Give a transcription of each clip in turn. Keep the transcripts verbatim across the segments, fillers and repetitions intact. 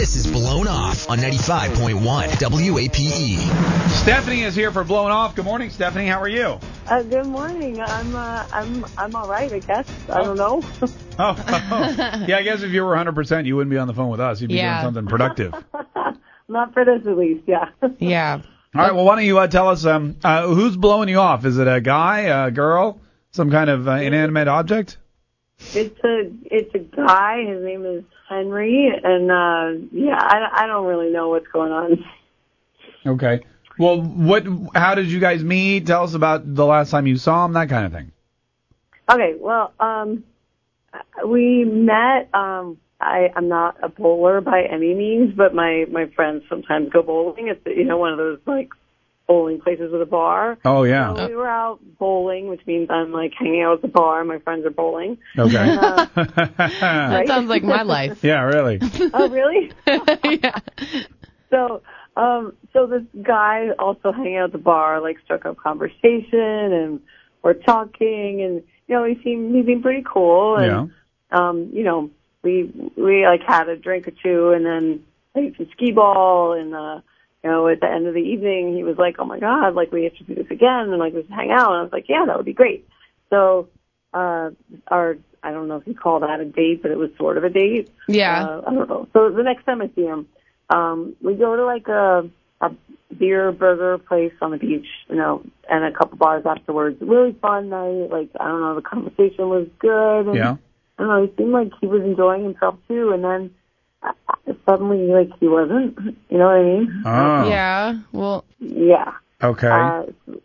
This is Blown Off on ninety-five point one W A P E. Stephanie is here for Blown Off. Good morning, Stephanie. How are you? Uh, good morning. I'm uh, I'm I'm all right, I guess. I don't know. Oh, oh. Yeah, I guess if you were one hundred percent, you wouldn't be on the phone with us. You'd be Yeah. doing something productive. Not for this, at least. Yeah. Yeah. All right, well, why don't you uh, tell us um, uh, who's blowing you off? Is it a guy, a girl, some kind of uh, inanimate object? It's a it's a guy. His name is Henry, and uh, yeah, I, I don't really know what's going on. Okay. Well, what? How did you guys meet? Tell us about the last time you saw him, that kind of thing. Okay. Well, um, we met. Um, I I'm not a bowler by any means, but my my friends sometimes go bowling. It's you know one of those like bowling places with a bar. Oh, yeah. So we were out bowling, which means I'm like hanging out at the bar and my friends are bowling. Okay. And, uh, That sounds like my life. Yeah, really. oh, really? Yeah. So, um, so this guy also hanging out at the bar, like struck up conversation and we're talking and, you know, he seemed, he seemed pretty cool. And, Yeah. um, you know, we, we like had a drink or two and then played some skee ball and, uh, you know, at the end of the evening, he was like, oh my God, like we have to do this again and like let's hang out. And I was like, yeah, that would be great. So, uh, our, I don't know if you call that a date, but it was sort of a date. Yeah. Uh, I don't know. So the next time I see him, um, we go to like a, a beer burger place on the beach, you know, and a couple bars afterwards. Really fun night. Like, I don't know, the conversation was good. And, Yeah. I don't know, he seemed like he was enjoying himself too. And then uh, suddenly, like, he wasn't. You know what I mean? Oh. Yeah. Well, Yeah. Okay. Uh,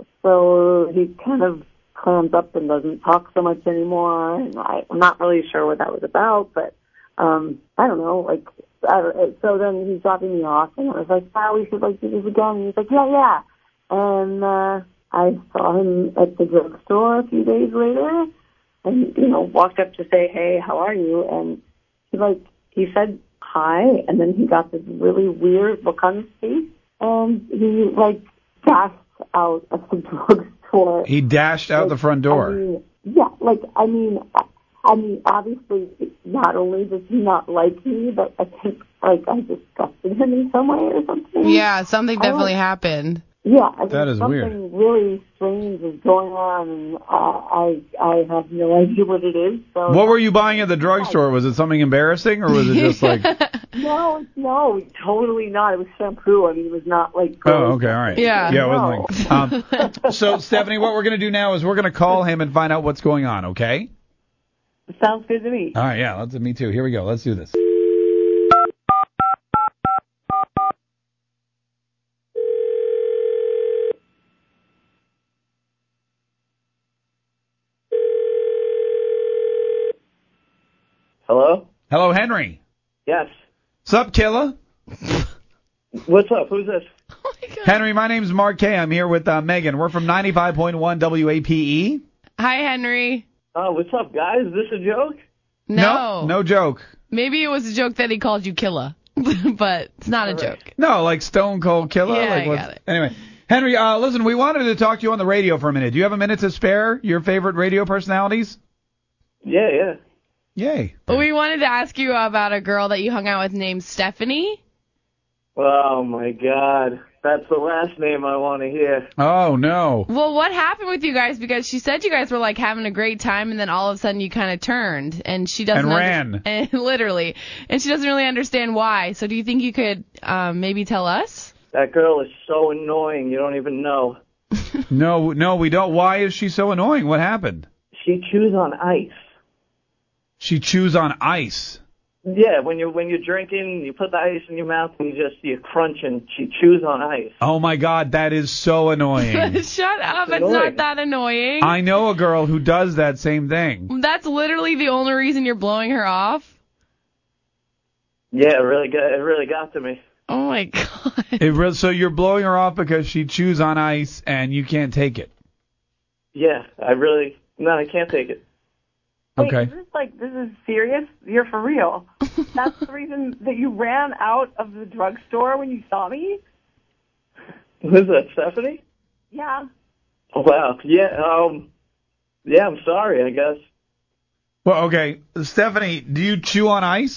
so he kind of clams up and doesn't talk so much anymore. And I, I'm not really sure what that was about, but um, I don't know. Like, I don't, so then he's dropping me off, and I was like, "Wow, we should like do this again." And he's like, "Yeah, yeah." And uh, I saw him at the drugstore a few days later, and you know, walked up to say, "Hey, how are you?" And he like he said hi, and then he got this really weird look on his face, and he like dashed out of the drugstore. He dashed out Like, the front door. I mean, yeah, like I mean, I, I mean, obviously, not only does he not like me, but I think like I disgusted him in some way or something. yeah, something I don't- definitely happened. Yeah, I mean, That is something weird. really strange is going on, and uh, I I have no idea what it is. So What were you buying at the drugstore? Was it something embarrassing, or was it just like? No, no, totally not. It was shampoo. I mean, it was not like. Oh, okay, all right. Yeah. Yeah, it wasn't like. Um, so, Stephanie, what we're gonna do now is we're gonna call him and find out what's going on. Okay. Sounds good to me. All right. Yeah. Let's. Me too. Here we go. Let's do this. Hello? Hello, Henry. Yes. Sup, killer? What's up? Who's this? Oh my God. Henry, my name's Mark K. I'm here with uh, Megan. We're from ninety-five point one W A P E. Hi, Henry. Oh, what's up, guys? Is this a joke? No. No joke. Maybe it was a joke that he called you Killa, but it's not a joke. No, like Stone Cold Killer. Yeah, like I what's- got it. Anyway, Henry, uh, listen, we wanted to talk to you on the radio for a minute. Do you have a minute to spare? Your favorite radio personalities? Yeah, yeah. Yay. We wanted to ask you about a girl that you hung out with named Stephanie. Oh, my God. That's the last name I want to hear. Oh, no. Well, what happened with you guys? Because she said you guys were like having a great time, and then all of a sudden you kind of turned, and she doesn't And under- ran. and literally, and she doesn't really understand why. So, do you think you could um, maybe tell us? That girl is so annoying, you don't even know. No, no, we don't. Why is she so annoying? What happened? She chews on ice. She chews on ice. Yeah, when you're when you're drinking, you put the ice in your mouth and you just you crunch and she chews on ice. Oh, my God, that is so annoying. Shut up! It's annoying. not that annoying. I know a girl who does that same thing. That's literally the only reason you're blowing her off. Yeah, it really got it really got to me. Oh my God. It re- so you're blowing her off because she chews on ice and you can't take it. Yeah, I really no, I can't take it. Wait, Okay. is this like this is serious? You're for real? That's the reason that you ran out of the drugstore when you saw me? Who's that, Stephanie? Yeah. Oh, wow. Yeah, um yeah, I'm sorry, I guess. Well, okay. Stephanie, do you chew on ice?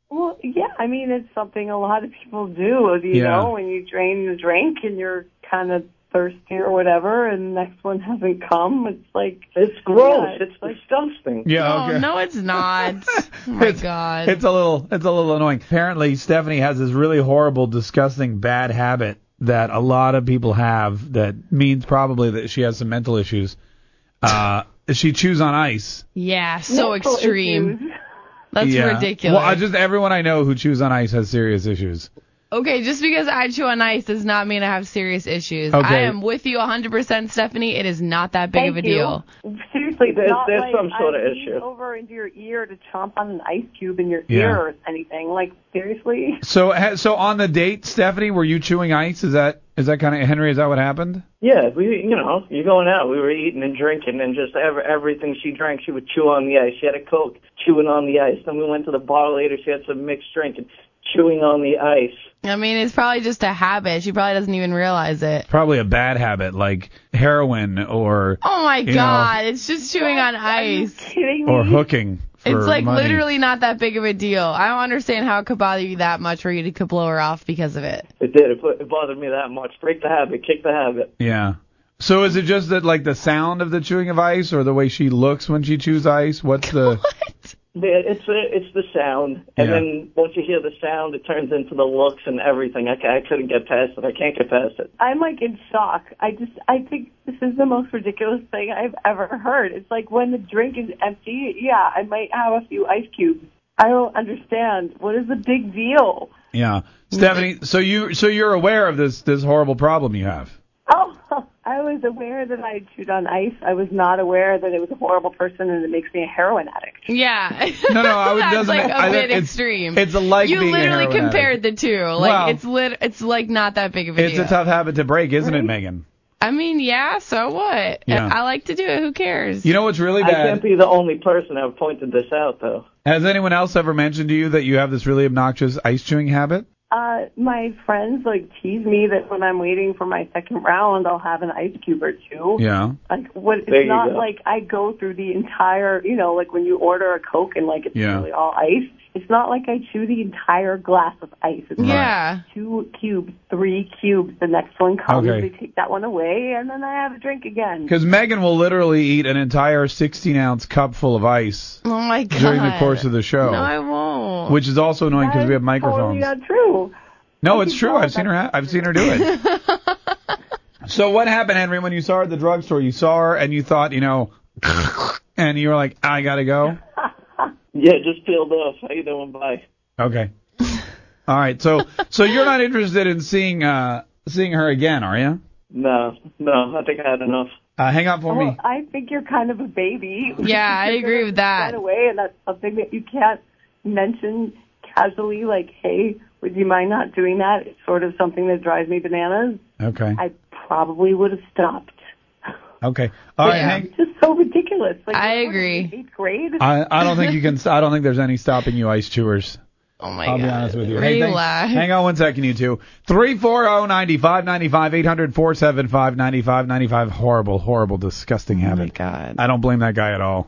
Well, yeah, I mean, it's something a lot of people do, you Yeah. know, when you drain the drink and you're kind of thirsty or whatever, and the next one hasn't come. It's like, It's gross. Yeah, it's it's like- disgusting. Yeah, Oh, okay. no, it's not. Oh, my it's, God. It's a little it's a little annoying. Apparently, Stephanie has this really horrible, disgusting, bad habit that a lot of people have that means probably that she has some mental issues. Uh, she chews on ice. Yeah, so mental extreme. issues. That's Yeah. ridiculous. Well, I just everyone I know who chews on ice has serious issues. Okay, just because I chew on ice does not mean I have serious issues. Okay. I am with you one hundred percent, Stephanie. It is not that big Thank of a you. deal. Seriously, There's- not there's like some sort I of lean issue. over into your ear to chomp on an ice cube in your Yeah. ear or anything. Like, seriously? So ha- so on the date, Stephanie, were you chewing ice? Is that is that kind of Henry? Is that what happened? Yeah, we, you know, you're going out. We were eating and drinking, and just ever, everything she drank, she would chew on the ice. She had a Coke, chewing on the ice. Then we went to the bar later. She had some mixed drink and chewing on the ice. I mean, it's probably just a habit. She probably doesn't even realize it. Probably a bad habit like heroin or Oh, my You God. It's just chewing on Are you ice. kidding me? or hooking. For It's like money. literally not that big of a deal. I don't understand how it could bother you that much for you to blow her off because of it. It did. It, it bothered me that much. Break the habit. Kick the habit. Yeah. So is it just that like the sound of the chewing of ice or the way she looks when she chews ice? What's the What? Yeah, It's it's the sound, and Yeah. then once you hear the sound, it turns into the looks and everything. I, ca- I couldn't get past it. I can't get past it. I'm like in shock. I just, I think this is the most ridiculous thing I've ever heard. It's like when the drink is empty, yeah, I might have a few ice cubes. I don't understand. What is the big deal? Yeah. Stephanie, so you so you're aware of this this horrible problem you have. Oh, I was aware that I chewed on ice. I was not aware that it was a horrible person and it makes me a heroin addict. Yeah. No, no, I would That's doesn't like a I, bit it's, extreme. It's like you being a literally heroin compared addict. the two. Like Well, it's lit. It's like not that big of a It's deal. a tough habit to break, isn't it, Megan? I mean, yeah. So what? Yeah. I like to do it. Who cares? You know what's really I can't bad? be the only person that pointed this out, though. Has anyone else ever mentioned to you that you have this really obnoxious ice chewing habit? Uh, my friends like tease me that when I'm waiting for my second round, I'll have an ice cube or two. Yeah. Like what? There It's you not go. like I go through the entire, you know, like when you order a Coke and like it's Yeah. really all ice. It's not like I chew the entire glass of ice. It's yeah. like two cubes, three cubes. The next one comes, Okay. they take that one away, and then I have a drink again. Because Megan will literally eat an entire sixteen ounce cup full of ice Oh my God. during the course of the show, No, I won't. which is also annoying because That we have is microphones. Totally not true. No, I it's can true. tell I've seen her. that- Ha- I've seen her do it. So what happened, Henry, when you saw her at the drugstore? You saw her and you thought, you know, and you were like, I gotta go. Yeah, just peeled off. How you doing? Bye. Okay. All right. So so you're not interested in seeing uh seeing her again, are you? No, no, I think I had enough. Uh, hang on for Well, me. I think you're kind of a baby. Yeah, I You're agree gonna with that. Run away, and that's something that you can't mention casually. Like, hey, would you mind not doing that? It's sort of something that drives me bananas. Okay. I probably would have stopped. Okay. All right. Yeah. Hang, It's just so ridiculous. Like, I what, agree. in Eighth grade. I I don't think you can. I don't think there's any stopping you, ice chewers. Oh my I'll God. be honest with you. Hey, thank- Relax. hang on one second, you two. Three four zero ninety five ninety five eight hundred four seven five ninety five ninety five. Horrible, horrible, disgusting Oh my habit. God. I don't blame that guy at all.